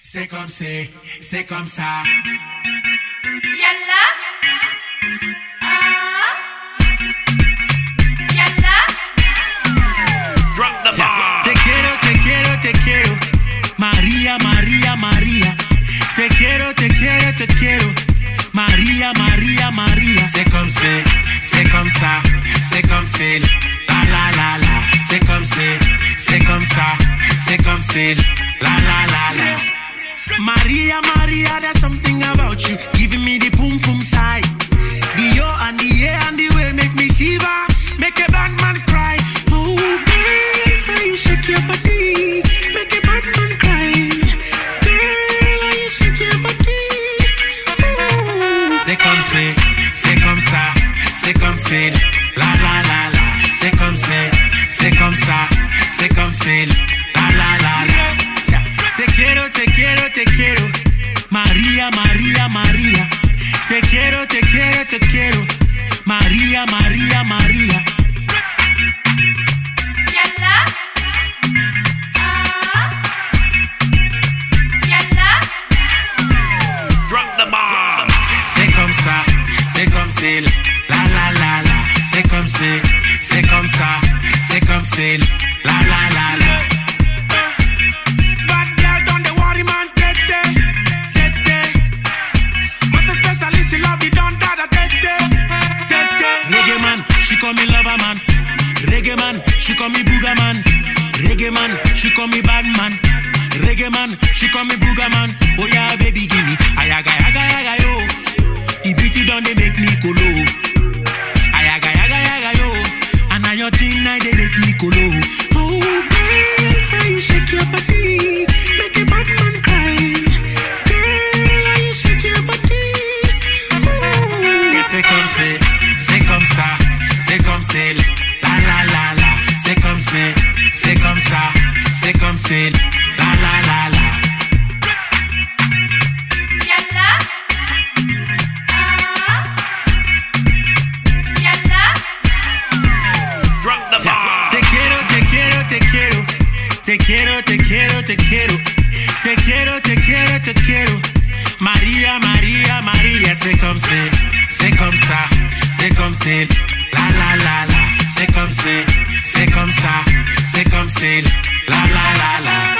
C'est comme ça. Yalla. Yalla. Drop the bomb. Te quiero. María. Te quiero. María. C'est comme ça. La. C'est comme ça. La. Maria, there's something about you, giving me the pum pum side. The yo and the yeah and the way make me shiver, make a bad man cry. Oh, girl, how you shake your body, make a bad man cry. Girl, how you shake your body. Oh. C'est comme ça, la. C'est comme ça, la. Te quiero. María. Te quiero. María. Yalla. Yalla. Drop the bomb. C'est comme ça, la. C'est comme ça, la. Bad girl don't dey worry man, tete. Most especially she love you, don't tete. Reggae man, she call me lover man. Reggae man, she call me booger man. Reggae man, she call me bad man. Reggae man, she call me booger man. Oh yeah, baby, give me ayaga yo. The beauty done they make me colo. Ayaga yo. And now your thing now they make me colo. Oh girl, how you shake your body, make a bad man cry. Girl, how you shake your body. Oh. C'est comme ça, la. C'est comme ça, la. Yalla. Yalla. Drop the bomb. Te quiero. María. C'est comme ça, la. C'est comme ça, la.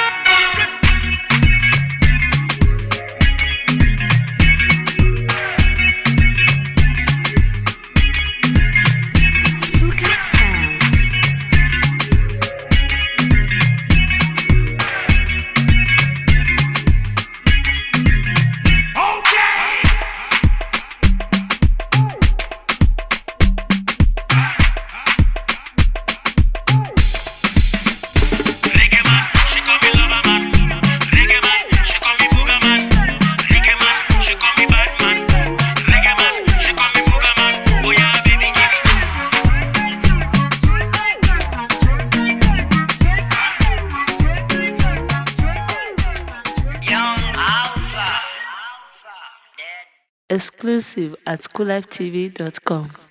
Exclusive at coolivetv.com.